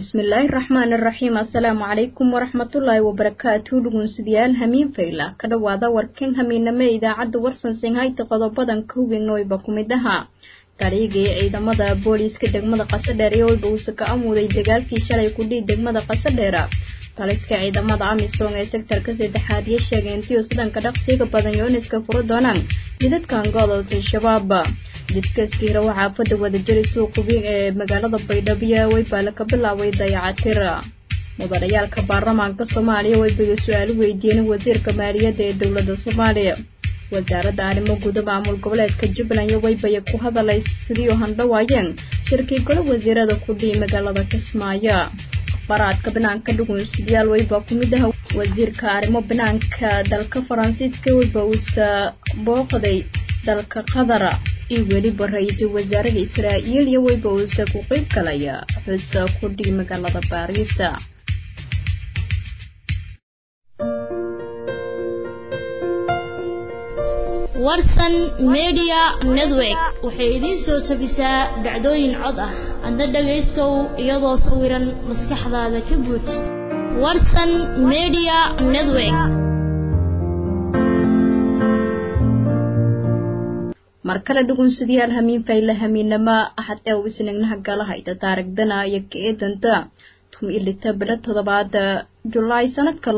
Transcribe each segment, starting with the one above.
bismillahir rahmanir rahim assalamu alaykum warahmatullahi wabarakatuh dhugunsidayaal hamiin fayla ka dhawaada warkan hamiinama idaacada warsan singhayta qodobadan ka hubinooyba kumidaha tariiqii ciidamada booliiska degmada Qasadheer ee uu ka amuuday dagaalkii shalay ku dhig degmada Qasadheer taliska ciidamada amisom ee sektorka saddexaad ee sheegeen intii sidanka dhaqsiga badan yooniska furo doonaan jidadkan gobolka shabaab jidkaskiira waxaa fada wada jiray suuq weyn ee magaalada Baydhabo way baa ka bilaaway dayacatir mudanayaalka baarlamaanka Soomaaliya way bay su'aalo weydiinay wasiirka maaliyadda ee dawladda Soomaaliya wasaaradda arrimaha gudaha maamul goboleedka Jubbaland way bay ku hadalay sidii oo handhawaayeen shirkii golo wasiirada ku dhig magaalada Kismaayo baraadka banaanka dhugunsidayaal way baa kumidaha wasiirka arrimaha banaanka dalka Faransiiska way baa uu booqday dalka Qatar iyo waliba ra'iisul wasaaraha Israa'iil iyo way baa uu ku qayb galaya xuska ku dhig magaalada Paris warsan media network waxay idin soo tabisaa dhacdooyin cod ah adna dhageystow iyadoo sawiran maskaxdaada ka buux warsan media network markale dhugunsidayaal hamiin fayla hamiinama ahad ee wisnignaha galaha ida taariikhdana iyo keedanta ilita bilad July sanadka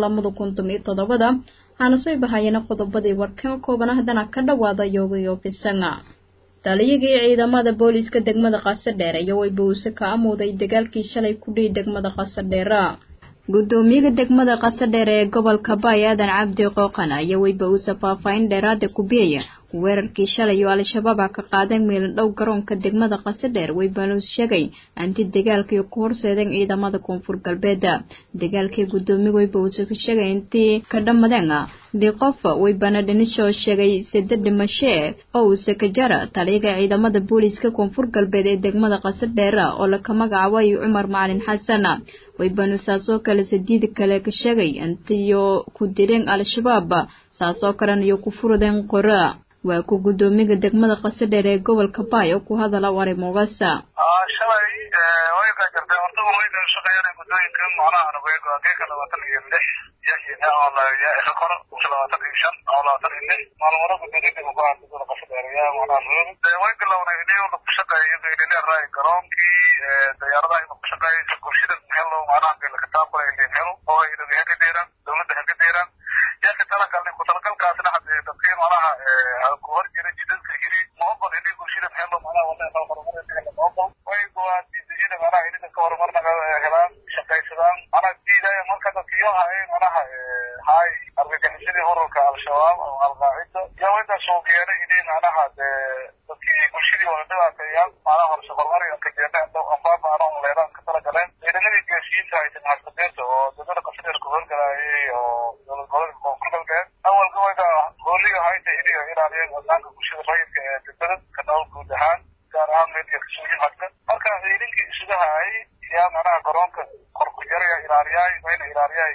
2017 ana soo bahayna qodobadii warkan koobana hadana ka dhawaada yogayo fisanga taliyigii ciidamada booliiska degmada Qasadheer iyo way buuse ka amuuday dagaalkii shalay ku dhig degmada Qasadheer gudoomiyaha degmada Qasadheer ee gobolka Baayaadan Cabdi Qooqan ayaa way buuse faafayn dheeraad ku bixiyay weerarkii shalay oo al-shabaab ka qaadeen meel dhow garoonka degmada Qasadheer way baa sheegay anti dagaalkii ku horseedeen ciidamada koonfur galbeed dagaalkii gudoomiyaha way buuse ka sheegay intii ka dhamadeen qof way bana dhinisho sheegay saddex dhimasho oo uu ka jara taliyaha ciidamada booliiska koonfur galbeed ee degmada Qasadheer oo la ka magacaabay Umar Macalin Xasan way bana saasoo kale saddeed kale ka sheegay intii ku dileen al-shabaab saasoo kale iyo ku furudeen qora waa ku gudoomiyaha degmada Qasadheer ee gobolka Baay oo ku hadala warimogaasa shalay way ka jirtay horta way ka shaqeeyay gudooyinka macnaha way ka kala watan iyo lix يا الله يا إخوان وصلوا تقريبا على تقريبا ما المرة بدي تبغى تقول قصدي يا معلم وين كلنا هنا ونقشق يدي الرأي كرام كي ديارة نقشق كل شيء نحله معنا في الكتاب ولا اللي نحله هو إذا هيك ديران دولة هيك ديران يا كتلا كلنا كتلا كاسنا حد تقريبا معنا كوهر جري جدا كهري مهبل هني كل شيء نحله معنا ولا نحله مرة نحله مهبل وين قوات جديدة معنا هني كوهر مرة هلا شقي سلام أنا جديدة مركز كيوها معنا هاي أرجعني هروك على الشباب أو على القاعدة يا وين سوقينا إني أنا هذا تكي كل شيء ولا تيام أنا هرش خبري كجينا أو أمام أنا ولا كتر كلام إذا نبي جالسين هاي تنحسبت أو تقدر قصير كهول كلاي أو الكهول كهول كلاي أول قوة هولي هاي تهدي إلى عليه وزنك كل شيء رأيك تقدر كناول كودهان كان عامل يكسوي حتى أركان غيرين كيسوي هاي يا منا قرانك خرق جريا إلى رياي بين إلى رياي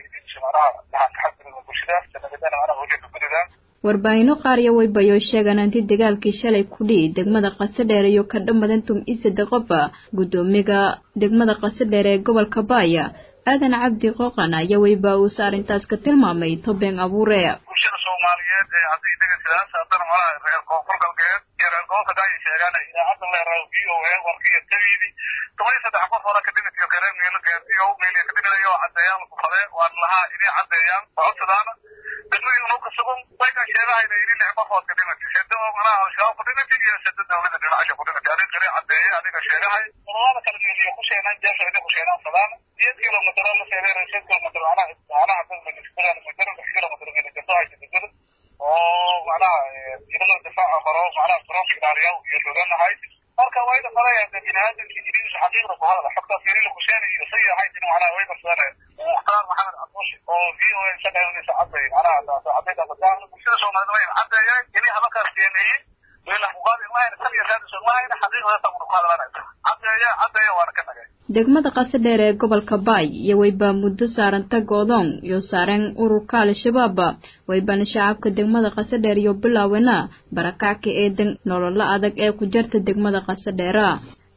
warbaahinno qaar iyo way bayo sheegan intii dagaalkii shalay ku dhig degmada Qasadheer iyo ka dhamadan qof gudoomiyaha degmada Qasadheer ee gobolka Baaya aadan Cabdi Qooqan ayaa way baa uu saarintaas ka tilmaamay tobeen abuure bulshada Soomaaliyeed ee hadii degasidaas haddana malaha reer koonfur galbeed iyo reer gobolka ay sheegaan idaacada la raadiyo ee warkiga tawidi toban saddex qof hore ka dhigay kale meel gaarsiyo meel ka dhigay caddeeyaan ku fale waan laha inay caddeeyaan codsadaan dadweyne uu ka sugan way ka sheegayaan inay lix qof ka dhigay sidoo malaha shaab ku dhigay iyo sidoo dawladda dhinaca ku dhigay adiga qari caddeeyay adiga sheegay walaal kale meel ku sheegan jeesay ku sheegan fadaan 10 kilomitir la sheegay 10 kilomitir ana hadda min isbitaal muddo kilomitir min jabtaay tidil oo walaal inuu difaac qoro walaal qorof ilaaliyo iyo loonahay marka way ka fadayaan bini'aadamka jiriis xaqiiqda ku hadla xogta fiiriyo ku sheegay iyo si yahay inuu walaal way barsadaan muxtaar maxamed abdush oo VOA shaqeynaya saacadii ana saacadii dadaan bulshada Soomaaliyeed way cadeeyay inay halkaas keenay meelaha muqaadin ma hayna kaliya raad Soomaaliyeed xaqiiqda ku hadlaan cadeeya waan ka nagay degmada Qasadheer ee gobolka Baay iyo way baa muddo saaranta go'doon iyo saareen ururka al-shabaab way baan shacabka degmada Qasadheer iyo bilaawena barakaca eedan nolol adag ee ku jirta degmada Qasadheer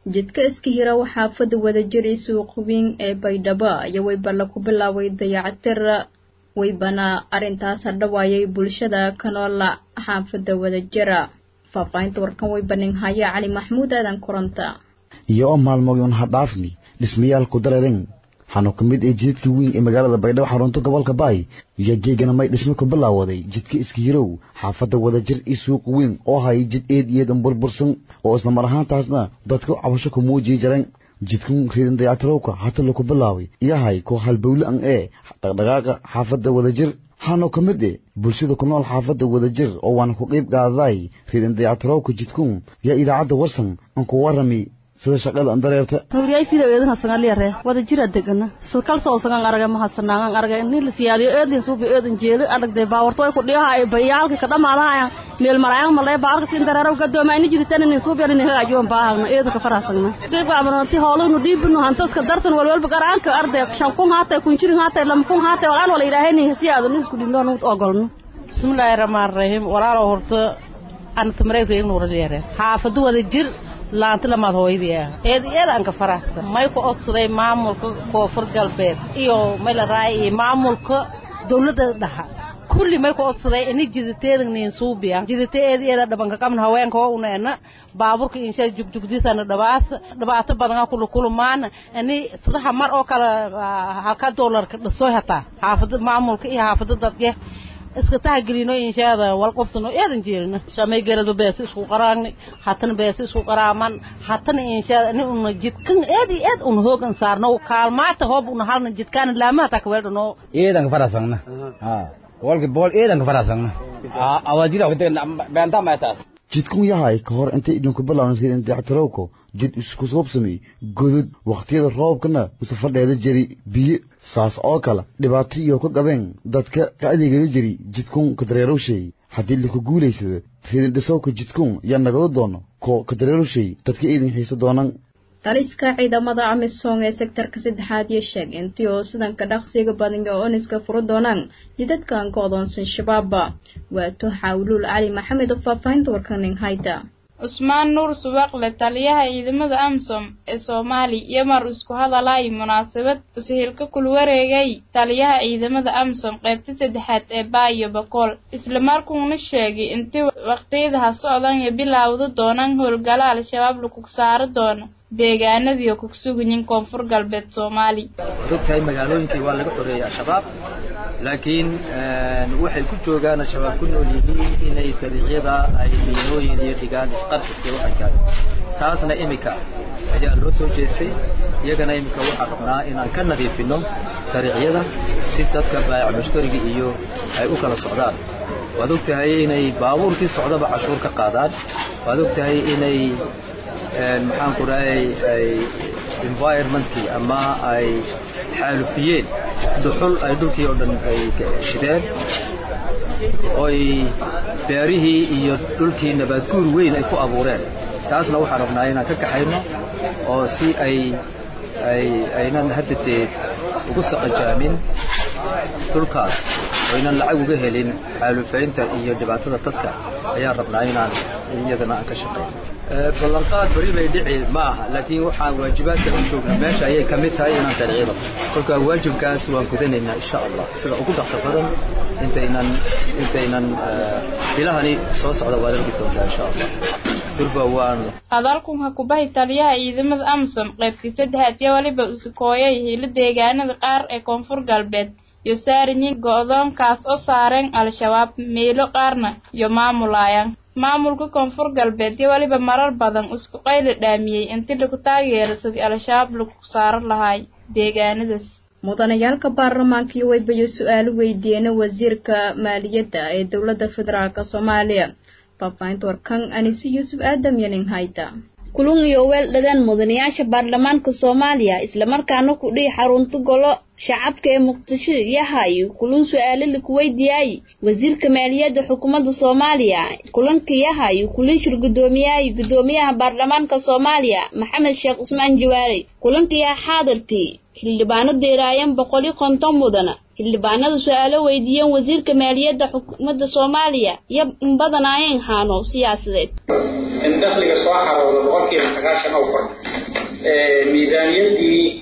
jidka iska hira xaafada wadajir suuq weyn ee Baydhabo iyo waybala ku bilaaway dayactir waybana arintaas hadhawaayay bulshada kanool xaafada wadajir faafaynta warkan waybanin haya Cali Maxmuud aadan koranta iyo maalmoon hadhaafni dhismayaal ku dareerin xanu kamid ee jidka weyn ee magaalada Baydhabo xarunta gobolka Baay iyo geegana may dhismo ku bilaawaday jidka iska hirow xaafada wadajir suuq weyn oo hay jid eed burbursan oo isla mar ahaantaasna dadku cabasho ku muujiyay jireen jidkan reedan dayactirowka hata lagu bilaaway yahay ko halbowle aan dhaqdhaqaaqa xaafada wadajir xanu kamid bulshada ku nool xaafada wadajir oo waan ku qayb qaaday reedan dayactirowka jidkan ya idaacada warsan aan ku warami sida shaqada andareerta hawriyay fiideedana sangaliare wada jira degana kalsoo sangan araga ma hasanaan araga in la siyaadiyo eedin suubi eedin jeelo aragday baawarto ay ku dhiyahay bayaalka ka dhamaadaya meel marayaan malay baalka sin dareero gadooma in jiditan in suubi in hagaajiyo baahna eedka faraasana deeq amranti hawlunu diibnu hantaska darsan walwalba garaanka arday shan kun haatay kun jirin haatay lam kun haatay walaan wala ilaahay siyaado isku dhindoo ogolno bismillaahir rahmaanir rahiim walaalo horta aan tamray reeyay nuuraleere xaafadu wada jir laanta lama hooyadiya aan ka faraxsan may ku ogsaday maamulka koonfur galbeed iyo may la raay maamulka dawladda dhaxa kulli may ku ogsaday in jiditeedin suubiya jiditeeda dhabanka kamna haweenka oo uneena baaburka insha jugjugdiisana dhibaato badan ku kulmaan ani sadaxa mar oo kala halka dollarka dhasoo hataa xaafadda maamulka iyo xaafadda dadka iska taagilino inshaada wal qofsano eedan jeelna shamay garado bees isku qaraani hatan bees isku qaraaman hatan inshaada ni una jidkan eed un hoogan saarno kaalmaata hoob una halna jidkan laama ta kaweedno eedan farasangna walki bool eedan farasangna awajida ku beenta maataas jidkan yahay ka hor inta idinku bilaawan reedan dayactirowka jid isku soobsamay godad waqtiyada roobkana u fadheeda jiri biyo saas oo kala dhibaato iyo ka qabeen dadka ka adeegada jiri jidkun ka dareerowshay hadii la ku guuleysado reedan dhisowka jidkun ya nagado doono ka dareerowshay dadka idin xiiso doonaan taliska ciidamada amisom ee sektorka 3 iyo sheeg intii oo sidan ka dhaqsiga badan oo oniska furo doonaan jidadkan go'doonsan shabaab waa Xawlul Cali Maxamed oo faafaynta warkan hayta Usmaan Nuur Subaqle taliyaha ciidamada AMSOM ee Soomaaliya iyo mar isku hadalay munaasabad usahilka kul wareegay taliyaha ciidamada AMSOM qaybta 3 ee Baayo Bakool isla markuuna sheegay intii waqtiyada socdaan ee bilowdo doonaan howlgala al-shabaab lagu saaro doono deegaanadii ku sugan koonfur galbeed Soomaaliya dadkay magaalooyinkii waa laga xoreeyay al-shabaab laakiin waxay ku joogaan al-shabaab ku nool yihiin inay dariiqyada ay miinooyin iyo dhigaan isqarxis iyo waxaas taasna imika ayaa loo soo jeestay iyagana imika waxa rabnaa inaan ka nadiifino dariiqyada si dadka baayac mushtariga iyo ay u kala socdaan waad ogtahay inay baabuurkii socdaba cashuur ka qaadaan waad ogtahay inay maxaan ku raayay ay environmentkii ama ay xaalufiyeen dhuxul ay dhulkii oo dhan ay shideen oy beerihii iyo dhulkii nabaadguur weyn ay ku abuureen taasna waxaan rabnaa inaan ka kaxayno oo si aynan haddateed ugu saqajaamin dhulkaas oo aynan lacag uga helin xaalufaynta iyo dhibaatada dadka ayaan rabnaa inaan iyadana aan ka shaqeyno ballanqaad bari bay dhici ma aha laakiin waxaan waajibaadka u joognaa meesha ayay ka mid tahay inaan dariiqdo kolka waajibkaas waan gudanaynaa insha Allah sida ugu dhaqso badan intaynan bilahani soo socda waa arki doontaa insha Allah durbawaan hadalku ha ku bahay taliyaha ciidamada AMSOM qaybta 3 iyo waliba uskooyay hil deegaanada qaar ee koonfur galbeed iyo saarinin go'doonkaas oo saareen al-shabaab meelo qaarna iyo maamulka koonfur galbeed iyo waliba marar badan isku qayli dhaamiyay intii lagu taageero sidii al-shabaab lagu saaran lahay deegaanadaas mudanayaalka baarlamaanka iyo waybayo su'aalo weydiiyeen wasiirka maaliyadda ee dawladda federaalka Soomaaliya faafaynta warkan Anisi Yusuf Aadam yanin hayta kulun iyo weel dhadan mudanayaasha baarlamaanka Soomaaliya isla markaana ku dhig xarunta golo shacabka ee Muqdisho yahay kulun su'aalo la ku weydiiyay wasiirka maaliyadda xukuumadda Soomaaliya kulanka yahay kulin shir gudoomiyaha baarlamaanka Soomaaliya Maxamed Sheekh Usmaan Jawaari kulanka xaadirtii xildhibaano deeraayan 150 mudana xildhibaanada su'aalo weydiiyeen wasiirka maaliyadda xukuumadda Soomaaliya iyo badanaayeen haano siyaasadeed in dakhliga soo xaroodo 190 oo kor miisaaniyadii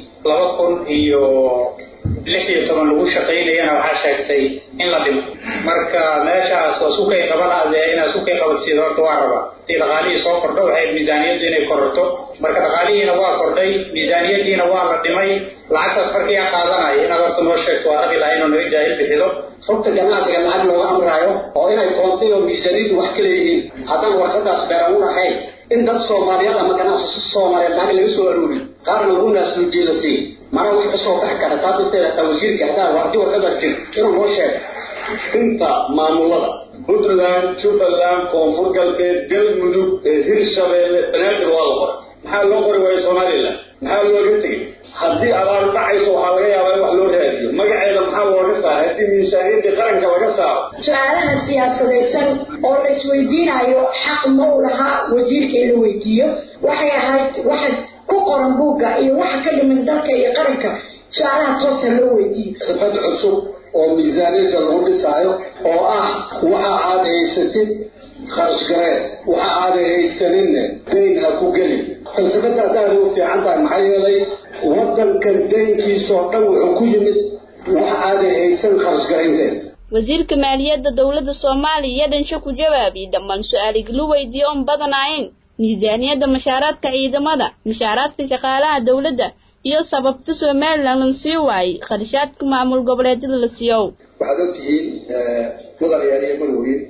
2016 lagu shaqeynayana waxa sheegtay in la dhimo marka meeshaas oo suuqay qabanayeen in suuqay qabadsiido horta waa raba dhaqaalihii soo kordho waxay miisaaniyaddu inay kororto marka dhaqaalihiina waa kordhay miisaaniyadiina waa la dhimay lacagtaas markii aan qaadanayo inaad horta noo sheegto waa rabi lahayn oo naga jaahil bixido xogta ganacsiga lacag looga amrayo oo inay koontay oo miisaaniyaddu wax kale yihiin haddaan warqadaas beeran u ahayn in dad Soomaaliyeed ama ganacsato Soomaaliyeed lacag laga soo aruuriyo qaarna ugu naas loo jeedasay mara wax ka soo bax kara taas inteeda wasiirka hadaa wax warqadaas jir inuu noo sheego inta maamulada Puntland, Jubaland, Koonfur Galbeed, Galmudug, Hirshabeelle, Banaadir waa la qoray maxaa loo qoray way Soomaaliland maxaa looga tegay haddii abaar dhacayso waxaa laga yaabaa in wax loo raadiyo magaceeda maxaa looga saaray haddii miisaaniyadda qaranka laga saaro su'aalaha siyaasadaysan oo la isweydiinayo xaq ma u lahaa wasiirka in la weydiiyo waxay ahayd waxa ku qoran buugga iyo waxa ka dhiman dalka iyo qaranka su'aalaha toosan loo weydiiyo sifad cusub oo miisaaniyadda lagu dhisaayo oo ah waxa aad haysatid kharash gareed waxa aad haysanin deyn ha ku gelin falsafada aad u fiican tahay maxay yeelay waddanka deynkiisa oo dhan wuxuu ku yimid waxa aad haysan kharash gareynteed wasiirka maaliyadda dawladda Soomaaliya dhansho ku jawaabay dhammaan su'aaliga loo weydiiyay oo badanaayeen miisaaniyadda mashaaraadka ciidamada mashaaraadka shaqaalaha dawladda iyo sababta Soomaaliland la sii waayay kharashaadka maamul goboleedyada la siiyo waxaad ogtihiin mudanayaariye marwey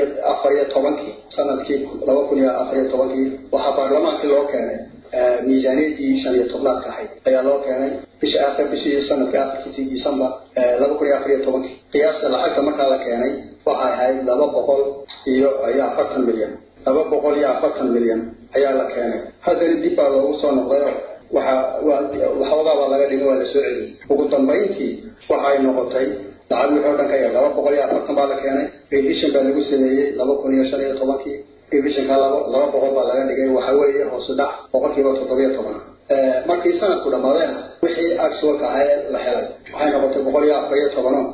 14 sanadkii 2014 waxa baarlamaanka loo keenay miisaaniyadii 15 ka ahayd ayaa loo keenay bishii sanadka akhirkiisii December 2014 qiyaasta lacagta markaa la keenay waxay ahayd 240 milyan 240 milyan ayaa la keenay haddana dib baa loogu soo noqday waxoogaa laga dhigay waa la soo celiyay ugu dambeyntii waxay noqotay lacag wixii oo dhan ka yar 240 baa la keenay revision baa lagu sameeyey 2015 revision ka 200 baa laga dhigay waxa weeye hoos u dhac 17% markii sanadku dhammaadeen wixii actual ka ahayd la helay waxay noqotay 140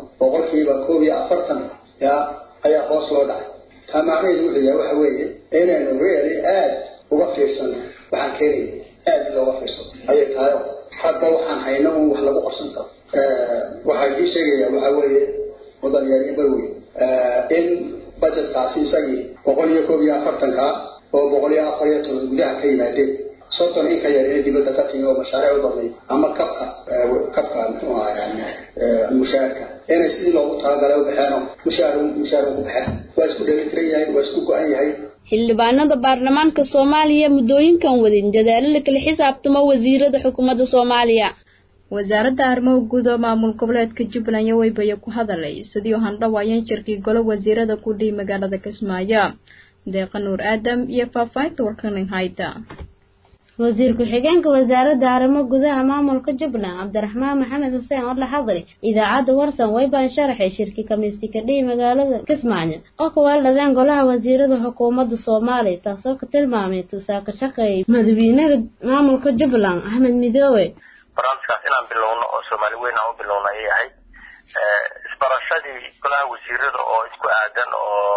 140 ayaa hoos loo dhacay tamaareedu waxa weeye inaynu really aad uga fiirsan waxaan keenay aad looga fiirsan ayay tahay hadda waxaan haynaa wax lagu qabsan karo waxay sheegayaan waxa weeye wadanyari barwi in budgetkaasi isagii 140 ka oo 140 gudaha ka yimaadeen soddon in ka yar in dibadda ka timi oo mashaariic u baday ama kabka muxuu ahaa mushaarka in sidii loogu talagalay u baxeeno mushaar ku baxeen waa isku dheelitiran yahay waa isku go'an yahay xildhibaanada baarlamaanka Soomaaliya muddooyinkan wadin dadaalo la kala xisaabtamo wasiirada xukuumadda Soomaaliya wasaaradda arrimaha guud ee maamul goboleedka Jubbaland way bay ku hadalay sidii oo handhawaayeen shirkii golo wasiirada ku dhigay magaalada Kismaayo deeqan nuur aadam iyo faafaynta warkan hayta wasiir ku-xigeenka wasaaradda arrimaha gudaha maamulka Jubbaland Cabdiraxmaan Maxamed Xuseen oo la hadlay idaacadda Warsan way baan sharaxay shirki kamiisti ka dhigay magaalada Kismaayo oo ka walaadeen golaha wasiirada xukuumadda Soomaaliya taasoo ka tilmaamay tusaaka shaqeey madaxweynaha maamulka Jubbaland Axmed Midoobe barnaamijkaas inaan bilowno oo Soomaali weyn aan u bilowno ayay ahayd isbarashadii golaha wasiirada oo isku aadan oo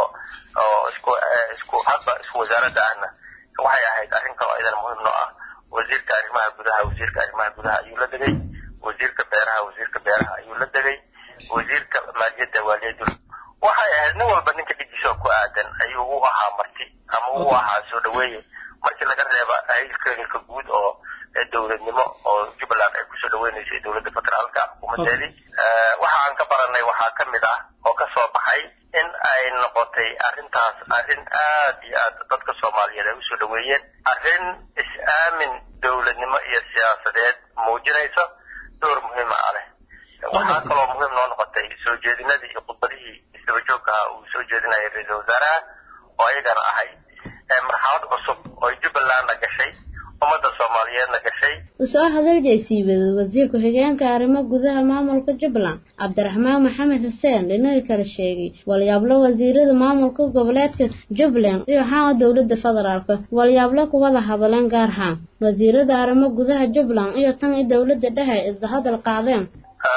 isku hadba isku wasaaradda ahna waxay ahayd arrin kale oo idan muhiim noo ah wasiirka arrimaha gudaha ayuu la degay wasiirka beeraha ayuu la degay wasiirka maaliyadda waaliyadu waxay ahayd nin walba ninka dhigiisa ku aadan ayuu u ahaa marti ama u ahaa soo dhaweeye markii laga reeba hay'adka guud oo dawladnimo oo Jubbaland ay ku soo dhaweynayso dawladda federaalka xukuumadeedii waxa aan ka baranay waxa ka mid ah oo ka soo baxay in ay noqotay arrintaas arrin aad iyo aad dadka Soomaaliyeed ay u soo dhaweeyeen arrin is-aamin dawladnimo iyo siyaasadeed muujinaysa door muhiim ah leh waxa kaloo muhiim noo noqotay soo jeedinadii iyo khudbadihii isdaba joogga uu soo jeedinayay ra'iisul wasaaraha oo ayagana ahayd marxalad cusub oo Jubbaland gashay ummadda Soomaaliyeed soomaaliyeedna gashay usoo hadal jaysiibada wasiir ku-xigeenka arrimo gudaha maamulka Jubbaland Cabdiraxmaan Maxamed Xuseen dhinaca kale sheegay walyaablo wasiirada maamulka goboleedka Jubbaland iyo xaqa dawladda federaalka walyaablo ku wada hadaleen gaar ahaan wasiirada arrimo gudaha Jubbaland iyo tan dawladda dhexe isla hadal qaadeen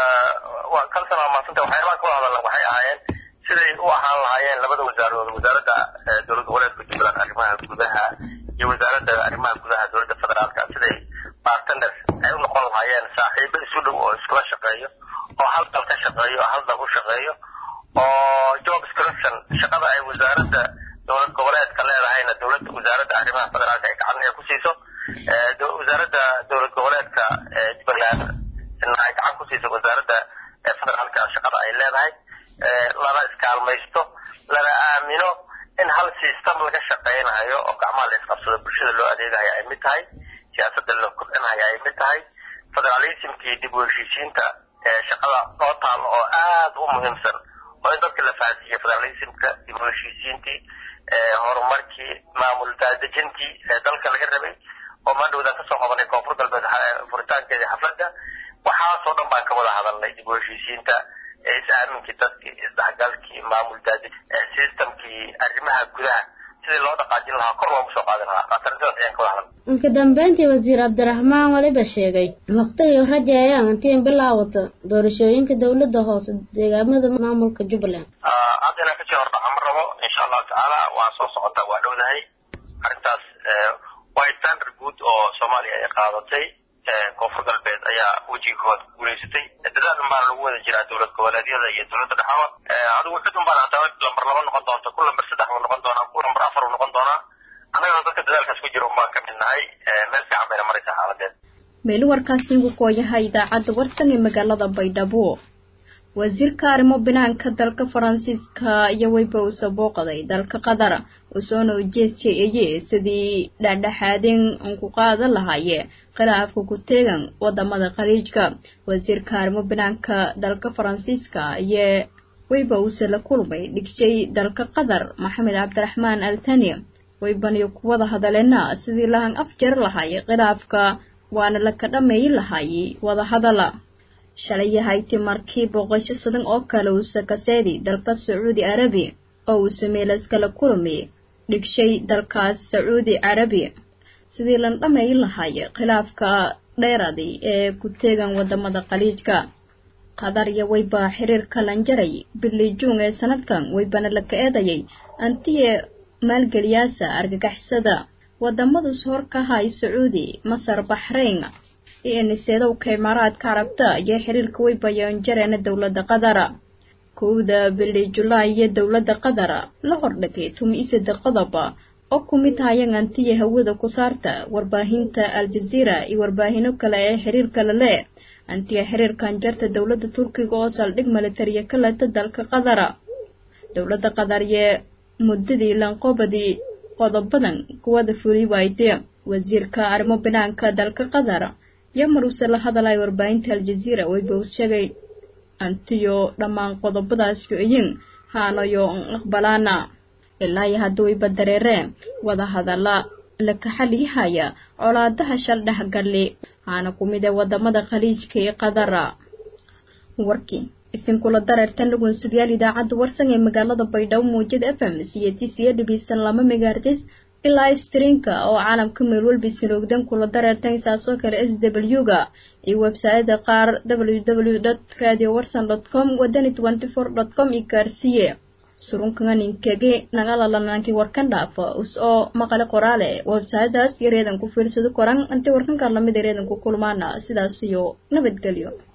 waa kalsan maanta waxyaalaha ku hadalna waxay ahaayeen siday u ahaan lahaayeen labada wasaarood wasaaradda dawladda goboleedka Jubbaland arrimaha gudaha iyo wasaaradda arrimaha gudaha dawladda federaalka siday partners ay u noqon lahaayeen saaxiibo isu dhow oo iskula shaqeeyo oo hal dal ka shaqeeyo hal dal u shaqeeyo oo job description shaqada ay wasaaradda dawlad goboleedka leedahayna dawladda wasaaradda arrimaha federaalka ay gacan ku siiso wasaaradda dawlad goboleedka Jubbaland ay gacan ku siiso wasaaradda federaalka shaqada ay leedahay lana iskaalmaysto lana aamino in hal system laga shaqeynayo oo gacmaha la isqabsado bulshada loo adeegayo ay mid tahay siyaasadda loo kordhinayo ay mid tahay federalismkii dib u heshiisiinta shaqada loo taalo oo aad u muhiimsan oo in dadka la fahansiiyo federalismka dib u heshiisiintii horumarkii maamul daadejintii dalka laga rabay oo maadhowda ka soo qabanay koonfur galbeed furitaankeedii xafladda waxaasoo dhan baan ka wada hadalnay dib u heshiisiinta is-aaminkii dadkii isdhexgalkii maamul daadej systemkii arrimaha gudaha sidii loo dhaqaajin lahaa kor loogu soo qaadin lahaa qataradaas ayaan ka wada hadalnay inka dambeyntii wasiir Cabdiraxmaan waliba sheegay waqtiga rajaayaan intii bilaawata doorashooyinka dawladda hoose deegaamada maamulka Jubbaland hadana ka soo hordhaca ma rabo insha Allah taala waa soo socota waa dhowdahay arintaas waa standard guud oo Soomaaliya ay qaadatay koonfur galbeed ayaa wajigood guuleysatay dadaal baan lagu wada jiraa dawlad goboleedyada iyo dawladda dhexe adigu xidun baan hataa lambar 2 noqon doonta ku lambar 3 noqon doona ku lambar 4 noqon doona anaga dadka dadaalkaas ku jiro baan ka midnahay meel fiican bay maraysaa xaaladeed meel warkaasi ugu kooyahay idaacadda warsan ee magaalada Baydhabo wasiirka arrimo banaanka dalka Faransiiska iyo wayba u sabooqday dalka Qatar oo soo jeediyay sidii dhexdhexaadin ku qaadan lahaayeen khilaafka ku teegan wadamada khaliijka wasiirka arrimo banaanka dalka Faransiiska iyo wayba uu la kulmay dhigjay dalka Qatar Maxamed Cabdiraxmaan Al Thani waybaniyo ku wada hadaleena sidii lahan afjar lahaayeen khilaafka waana la ka dhameeyay lahaayay wada hadala shalay yahay markii boqosho sadan oo kale uu sakaseedi dalka Saudi Arabia oo uu sameeyay kala kulmay dhigshay dalkaas Saudi Arabia sidii lan dhameeyay lahaayay khilaafka dheeraday ee ku teegan wadamada khaliijka Qatar iyo wayba xiriirka lanjaray bilii Juun ee sanadkan waybana la ka eedayay antiye maalgeliyaasha argagixisada wadamada soo ka hay Saudi Masar Bahrain iyo niseedow Imaaraadka Carabta iyo xiriirka waybayaan jareen dawladda Qatar kooda bilii July iyo dawladda Qatar la hordhigay 13 qodob oo ku mid hayeen antiye hawada ku saarta warbaahinta Al Jazeera iyo warbaahino kale ee xiriirka la leh antiye xiriirkan jarta dawladda Turkiga oo saldhig military kala dalka Qatar dawladda Qatar ee muddadii lanqoobadii qodobadan kuwada furi waaytay wasiirka arrimo banaanka dalka Qatar yamaruuse la hadalay warbaahinta Al Jazeera wayba uu sheegay antiyo dhammaan qodobadaas yoyin haanayo aqbalana ilaa haddii badareere wada hadala la ka xaliyaya colaadaha shal dhaxgalay aana ku mid ah wadamada khaliijka ee Qatar warkii isin kula dareertan lagu sidiyal idaacada warsan ee magaalada Baydhabo muujada FM CTC lama megahertz live streamka oo caalamka meel walba sinogdan kula dareertan saasoo kale SW-ga iyo website qaar www.radiowarsan.com wadani24.com ikarsiye surunkan inkage nagala lanaanki warkan dhaafa oo maqale qoraale website-daas yareedan ku fiirsado koran inta warkan ka lamid yareedan ku kulmaana sidaas iyo nabadgelyo